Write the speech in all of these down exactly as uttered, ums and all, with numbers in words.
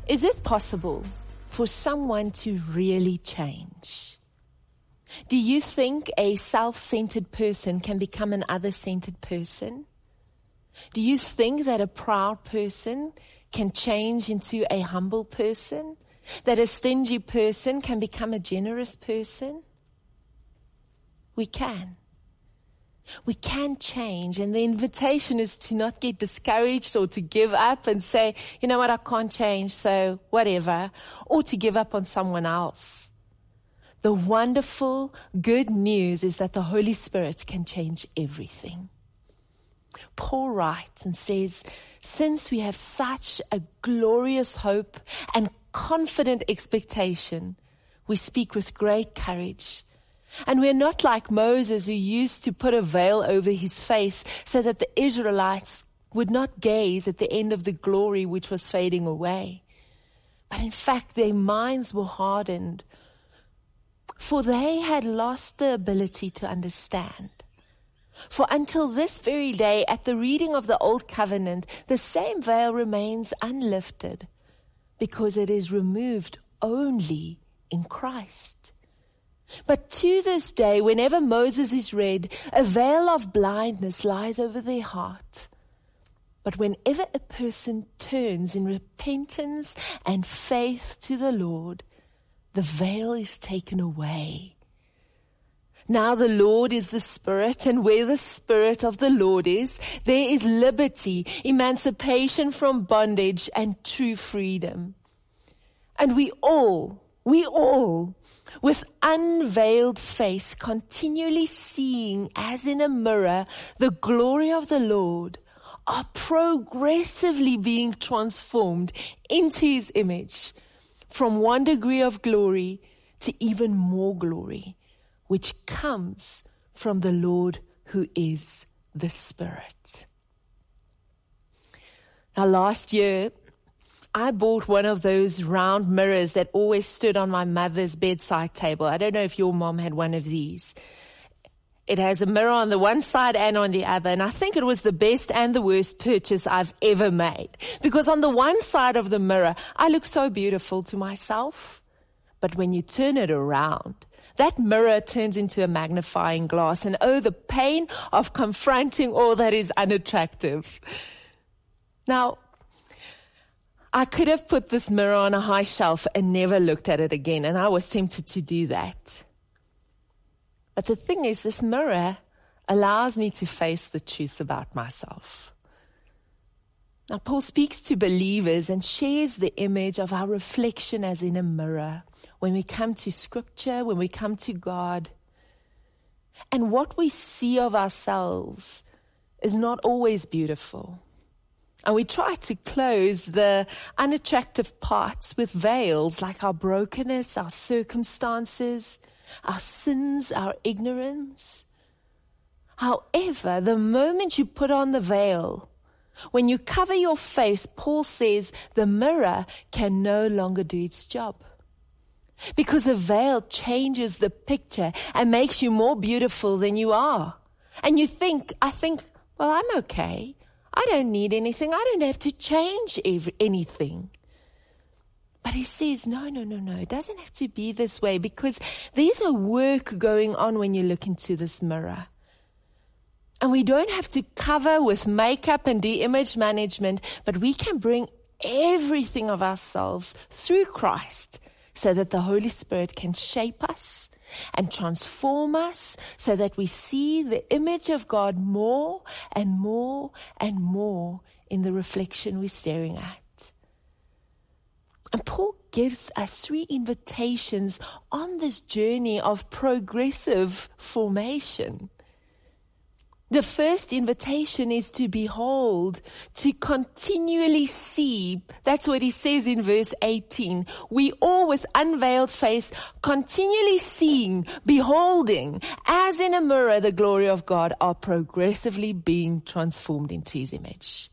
Is it possible for someone to really change? Do you think a self-centered person can become an other-centered person? Do you think that a proud person can change into a humble person? That a stingy person can become a generous person? We can. We can change, and the invitation is to not get discouraged or to give up and say, you know what, I can't change, so whatever, or to give up on someone else. The wonderful good news is that the Holy Spirit can change everything. Paul writes and says, since we have such a glorious hope and confident expectation, we speak with great courage. And we're not like Moses, who used to put a veil over his face so that the Israelites would not gaze at the end of the glory which was fading away. But in fact, their minds were hardened, for they had lost the ability to understand. For until this very day, at the reading of the Old Covenant, the same veil remains unlifted, because it is removed only in Christ. But to this day, whenever Moses is read, a veil of blindness lies over their heart. But whenever a person turns in repentance and faith to the Lord, the veil is taken away. Now the Lord is the Spirit, and where the Spirit of the Lord is, there is liberty, emancipation from bondage, and true freedom. And we all, we all, with unveiled face, continually seeing as in a mirror the glory of the Lord, are progressively being transformed into His image, from one degree of glory to even more glory, which comes from the Lord who is the Spirit. Now, last year, I bought one of those round mirrors that always stood on my mother's bedside table. I don't know if your mom had one of these. It has a mirror on the one side and on the other, and I think it was the best and the worst purchase I've ever made. Because on the one side of the mirror, I look so beautiful to myself. But when you turn it around, that mirror turns into a magnifying glass, and oh, the pain of confronting all that is unattractive. Now, I could have put this mirror on a high shelf and never looked at it again, and I was tempted to do that. But the thing is, this mirror allows me to face the truth about myself. Now, Paul speaks to believers and shares the image of our reflection as in a mirror when we come to Scripture, when we come to God. And what we see of ourselves is not always beautiful. And we try to close the unattractive parts with veils, like our brokenness, our circumstances, our sins, our ignorance. However, the moment you put on the veil, when you cover your face, Paul says the mirror can no longer do its job. Because the veil changes the picture and makes you more beautiful than you are. And you think, I think, well, I'm okay. I don't need anything. I don't have to change every, anything. But he says, no, no, no, no. It doesn't have to be this way, because there's a work going on when you look into this mirror. And we don't have to cover with makeup and do image management, but we can bring everything of ourselves through Christ so that the Holy Spirit can shape us and transform us so that we see the image of God more and more and more in the reflection we're staring at. And Paul gives us three invitations on this journey of progressive formation. The first invitation is to behold, to continually see. That's what he says in verse eighteen. We all with unveiled face, continually seeing, beholding, as in a mirror, the glory of God, are progressively being transformed into His image.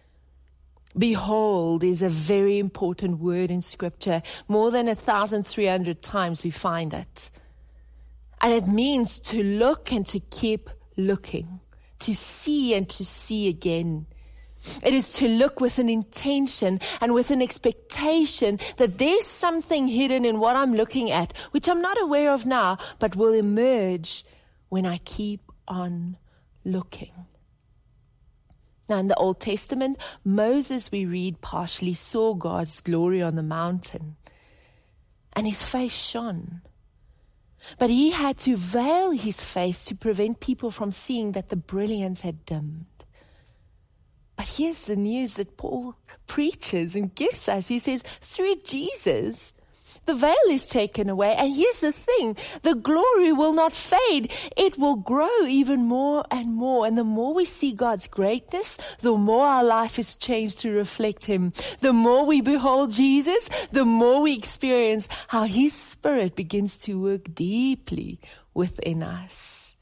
Behold is a very important word in Scripture. More than one thousand three hundred times we find it. And it means to look and to keep looking, to see and to see again. It is to look with an intention and with an expectation that there's something hidden in what I'm looking at, which I'm not aware of now, but will emerge when I keep on looking. Now, in the Old Testament, Moses, we read, partially saw God's glory on the mountain, and his face shone. But he had to veil his face to prevent people from seeing that the brilliance had dimmed. But here's the news that Paul preaches and gives us. He says, through Jesus, the veil is taken away. And here's the thing, the glory will not fade. It will grow even more and more. And the more we see God's greatness, the more our life is changed to reflect him. The more we behold Jesus, the more we experience how his Spirit begins to work deeply within us.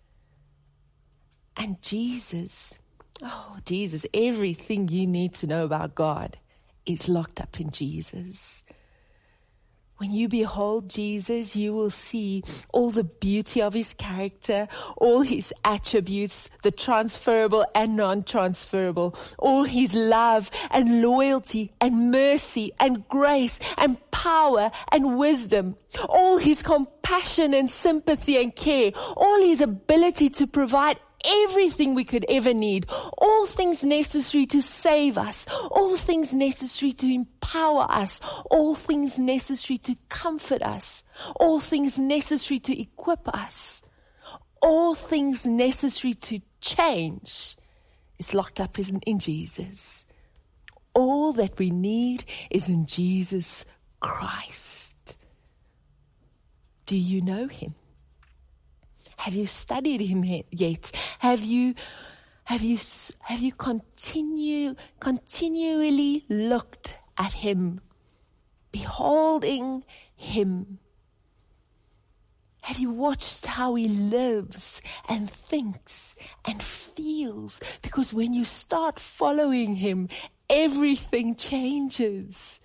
And Jesus, oh, Jesus, everything you need to know about God is locked up in Jesus. When you behold Jesus, you will see all the beauty of his character, all his attributes, the transferable and non-transferable, all his love and loyalty and mercy and grace and power and wisdom, all his compassion and sympathy and care, all his ability to provide everything we could ever need, all things necessary to save us, all things necessary to empower us, all things necessary to comfort us, all things necessary to equip us, all things necessary to change is locked up in, in Jesus. All that we need is in Jesus Christ. Do you know him? Have you studied him yet? Have you, have you, have you continue, continually looked at him, beholding him? Have you watched how he lives and thinks and feels? Because when you start following him, everything changes.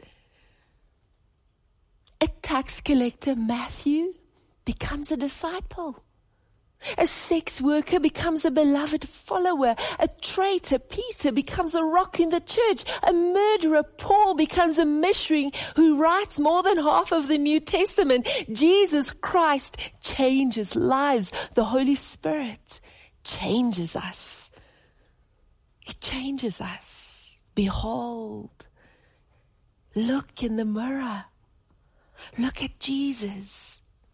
A tax collector, Matthew, becomes a disciple. A sex worker becomes a beloved follower. A traitor, Peter, becomes a rock in the church. A murderer, Paul, becomes a missionary who writes more than half of the New Testament. Jesus Christ changes lives. The Holy Spirit changes us. He changes us. Behold, look in the mirror. Look at Jesus.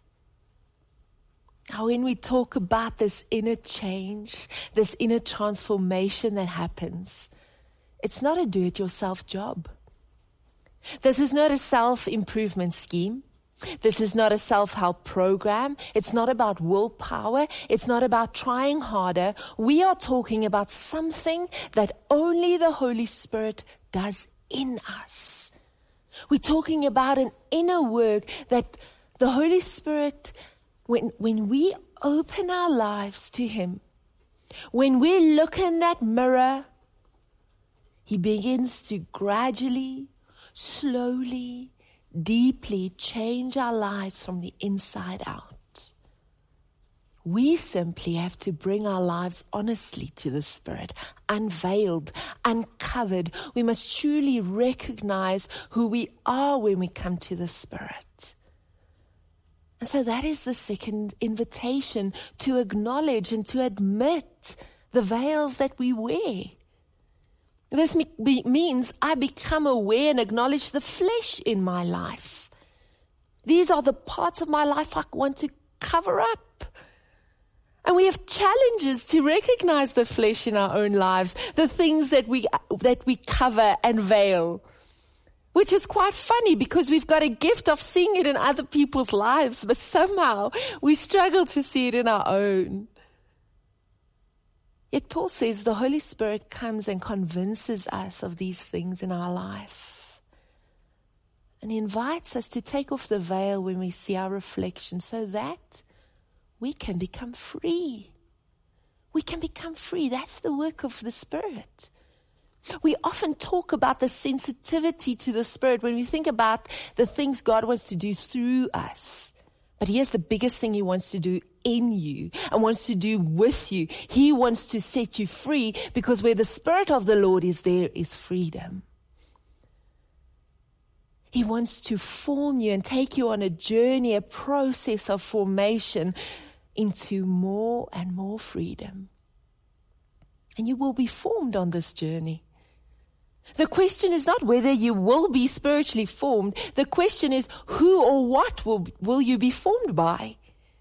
Now, when we talk about this inner change, this inner transformation that happens, it's not a do-it-yourself job. This is not a self-improvement scheme. This is not a self-help program. It's not about willpower. It's not about trying harder. We are talking about something that only the Holy Spirit does in us. We're talking about an inner work that the Holy Spirit, When, when we open our lives to him, when we look in that mirror, he begins to gradually, slowly, deeply change our lives from the inside out. We simply have to bring our lives honestly to the Spirit, unveiled, uncovered. We must truly recognize who we are when we come to the Spirit. And so that is the second invitation, to acknowledge and to admit the veils that we wear. This me- means I become aware and acknowledge the flesh in my life. These are the parts of my life I want to cover up. And we have challenges to recognize the flesh in our own lives, the things that we, that we cover and veil. Which is quite funny because we've got a gift of seeing it in other people's lives, but somehow we struggle to see it in our own. Yet Paul says the Holy Spirit comes and convinces us of these things in our life. And he invites us to take off the veil when we see our reflection so that we can become free. We can become free. That's the work of the Spirit. We often talk about the sensitivity to the Spirit when we think about the things God wants to do through us. But here's the biggest thing he wants to do in you and wants to do with you. He wants to set you free, because where the Spirit of the Lord is, there is freedom. He wants to form you and take you on a journey, a process of formation into more and more freedom. And you will be formed on this journey. The question is not whether you will be spiritually formed. The question is, who or what will, will you be formed by?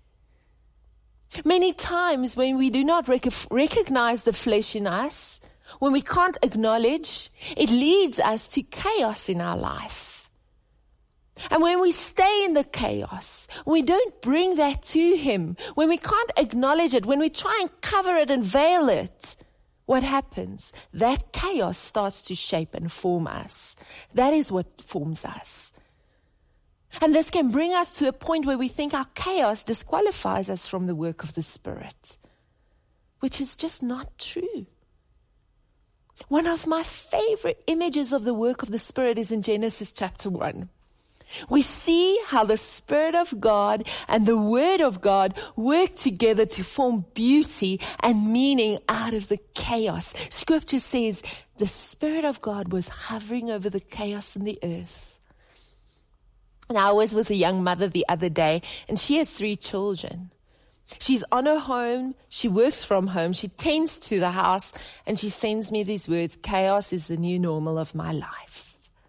Many times when we do not rec- recognize the flesh in us, when we can't acknowledge, it leads us to chaos in our life. And when we stay in the chaos, we don't bring that to Him, when we can't acknowledge it, when we try and cover it and veil it, what happens? That chaos starts to shape and form us. That is what forms us. And this can bring us to a point where we think our chaos disqualifies us from the work of the Spirit, which is just not true. One of my favorite images of the work of the Spirit is in Genesis chapter one. We see how the Spirit of God and the Word of God work together to form beauty and meaning out of the chaos. Scripture says the Spirit of God was hovering over the chaos in the earth. And I was with a young mother the other day, and she has three children. She's on her home, she works from home, she tends to the house, and she sends me these words: chaos is the new normal of my life.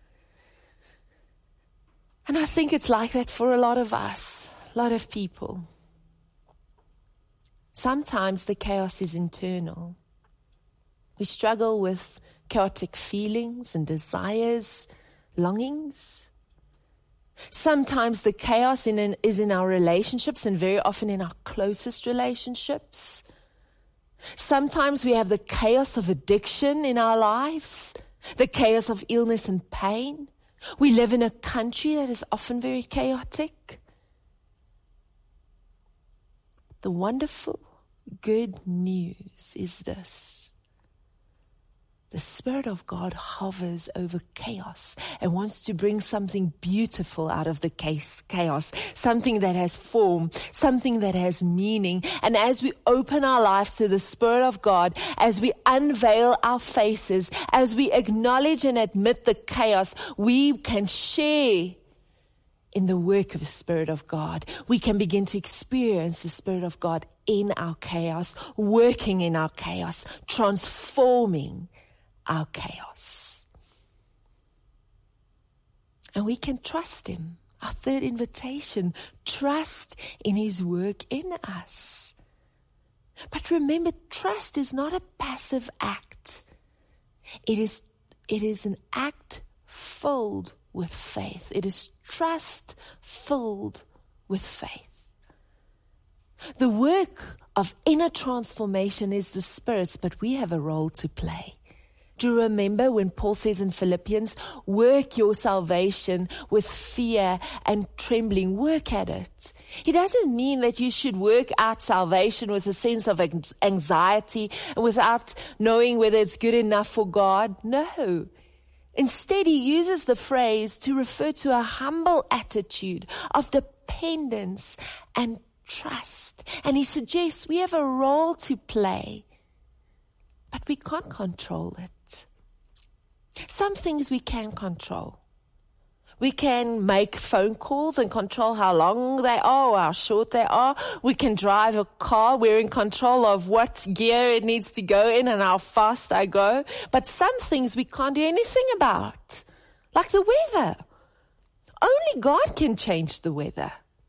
And I think it's like that for a lot of us, a lot of people. Sometimes the chaos is internal. We struggle with chaotic feelings and desires, longings. Sometimes the chaos in an, is in our relationships, and very often in our closest relationships. Sometimes we have the chaos of addiction in our lives, the chaos of illness and pain. We live in a country that is often very chaotic. The wonderful good news is this: the Spirit of God hovers over chaos and wants to bring something beautiful out of the chaos, something that has form, something that has meaning. And as we open our lives to the Spirit of God, as we unveil our faces, as we acknowledge and admit the chaos, we can share in the work of the Spirit of God. We can begin to experience the Spirit of God in our chaos, working in our chaos, transforming our chaos. And we can trust Him. Our third invitation, trust in His work in us. But remember, trust is not a passive act. It is, it is an act filled with faith. It is trust filled with faith. The work of inner transformation is the Spirit's, but we have a role to play. Do you remember when Paul says in Philippians, work your salvation with fear and trembling? Work at it. He doesn't mean that you should work out salvation with a sense of anxiety and without knowing whether it's good enough for God. No. Instead, he uses the phrase to refer to a humble attitude of dependence and trust. And he suggests we have a role to play, but we can't control it. Some things we can control. We can make phone calls and control how long they are or how short they are. We can drive a car. We're in control of what gear it needs to go in and how fast I go. But some things we can't do anything about, like the weather. Only God can change the weather.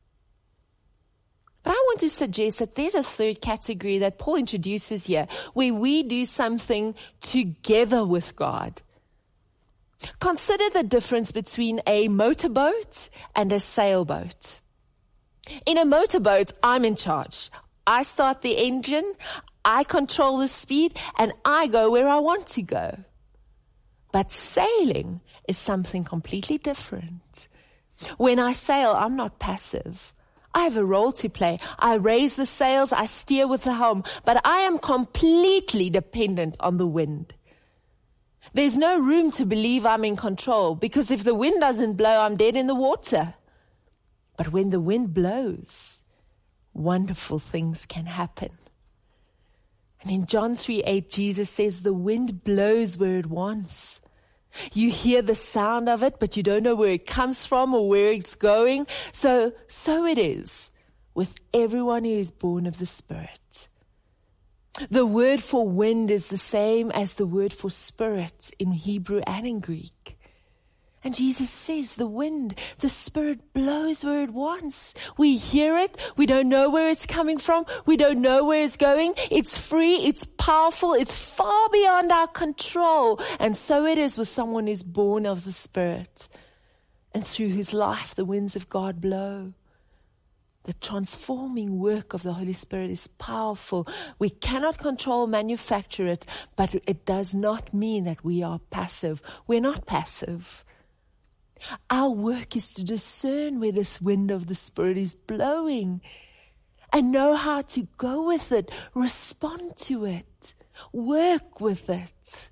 But I want to suggest that there's a third category that Paul introduces here, where we do something together with God. Consider the difference between a motorboat and a sailboat. In a motorboat, I'm in charge. I start the engine, I control the speed, and I go where I want to go. But sailing is something completely different. When I sail, I'm not passive. I have a role to play. I raise the sails, I steer with the helm, but I am completely dependent on the wind. There's no room to believe I'm in control, because if the wind doesn't blow, I'm dead in the water. But when the wind blows, wonderful things can happen. And in John three eight, Jesus says, the wind blows where it wants. You hear the sound of it, but you don't know where it comes from or where it's going. So, so it is with everyone who is born of the Spirit. The word for wind is the same as the word for spirit in Hebrew and in Greek. And Jesus says the wind, the Spirit blows where it wants. We hear it. We don't know where it's coming from. We don't know where it's going. It's free. It's powerful. It's far beyond our control. And so it is with someone who's born of the Spirit. And through his life, the winds of God blow. The transforming work of the Holy Spirit is powerful. We cannot control, manufacture it, but it does not mean that we are passive. We're not passive. Our work is to discern where this wind of the Spirit is blowing and know how to go with it, respond to it, work with it.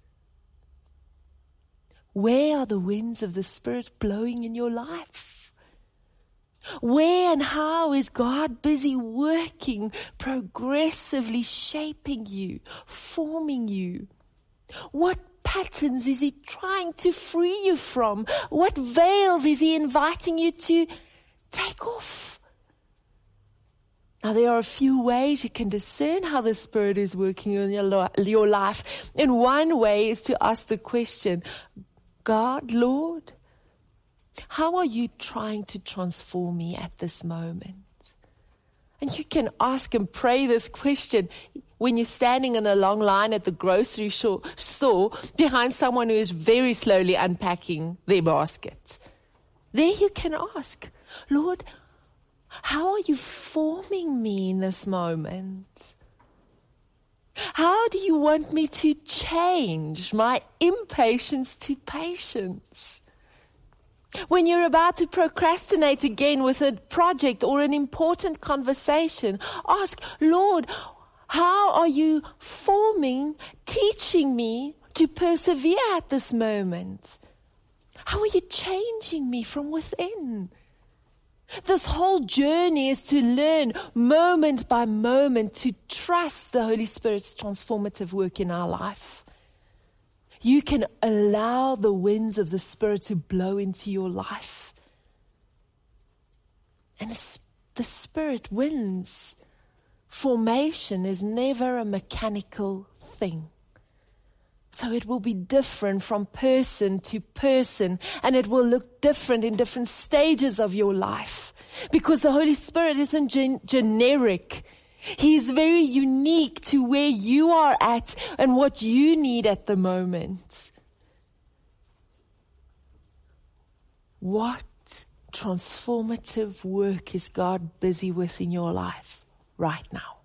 Where are the winds of the Spirit blowing in your life? Where and how is God busy working, progressively shaping you, forming you? What patterns is he trying to free you from? What veils is he inviting you to take off? Now, there are a few ways you can discern how the Spirit is working in your, lo- your life. And one way is to ask the question, God, Lord, how are you trying to transform me at this moment? And you can ask and pray this question when you're standing in a long line at the grocery store behind someone who is very slowly unpacking their basket. There you can ask, Lord, how are you forming me in this moment? How do you want me to change my impatience to patience? When you're about to procrastinate again with a project or an important conversation, ask, Lord, how are you forming, teaching me to persevere at this moment? How are you changing me from within? This whole journey is to learn moment by moment to trust the Holy Spirit's transformative work in our life. You can allow the winds of the Spirit to blow into your life. And the Spirit wins. Formation is never a mechanical thing. So it will be different from person to person, and it will look different in different stages of your life. Because the Holy Spirit isn't gen- generic. He is very unique to where you are at and what you need at the moment. What transformative work is God busy with in your life right now?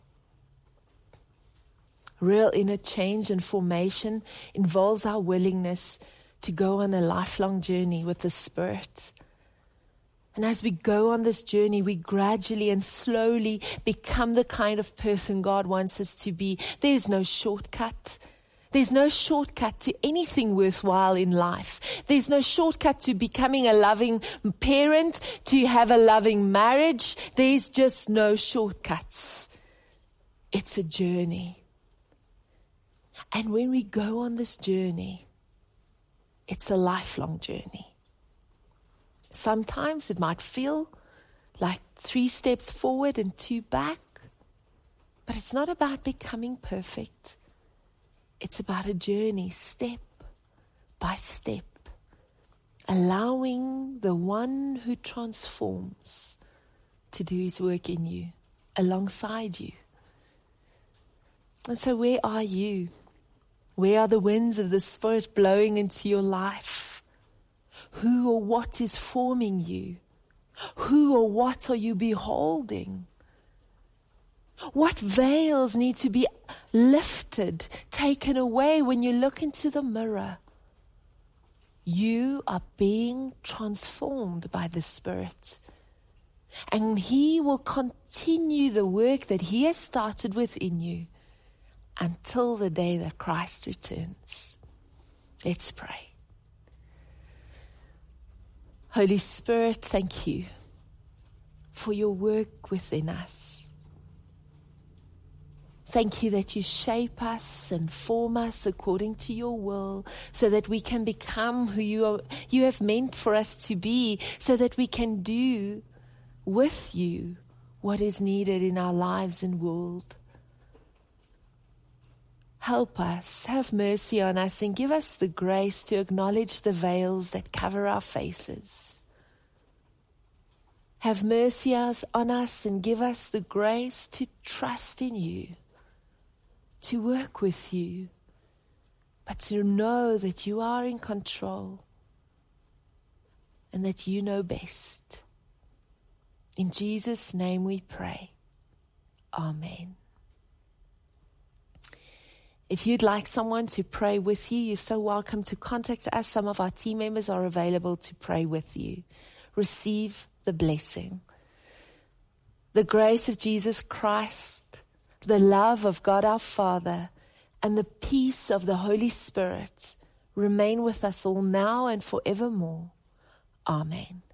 Real inner change and formation involves our willingness to go on a lifelong journey with the Spirit. And as we go on this journey, we gradually and slowly become the kind of person God wants us to be. There's no shortcut. There's no shortcut to anything worthwhile in life. There's no shortcut to becoming a loving parent, to have a loving marriage. There's just no shortcuts. It's a journey. And when we go on this journey, it's a lifelong journey. Sometimes it might feel like three steps forward and two back, but it's not about becoming perfect. It's about a journey, step by step, allowing the one who transforms to do his work in you, alongside you. And so where are you? Where are the winds of the Spirit blowing into your life? Who or what is forming you? Who or what are you beholding? What veils need to be lifted, taken away when you look into the mirror? You are being transformed by the Spirit. And He will continue the work that He has started within you until the day that Christ returns. Let's pray. Holy Spirit, thank you for your work within us. Thank you that you shape us and form us according to your will, so that we can become who you are, you have meant for us to be, so that we can do with you what is needed in our lives and world. Help us, have mercy on us, and give us the grace to acknowledge the veils that cover our faces. Have mercy on us and give us the grace to trust in you, to work with you, but to know that you are in control and that you know best. In Jesus' name we pray. Amen. If you'd like someone to pray with you, you're so welcome to contact us. Some of our team members are available to pray with you. Receive the blessing. The grace of Jesus Christ, the love of God our Father, and the peace of the Holy Spirit remain with us all now and forevermore. Amen.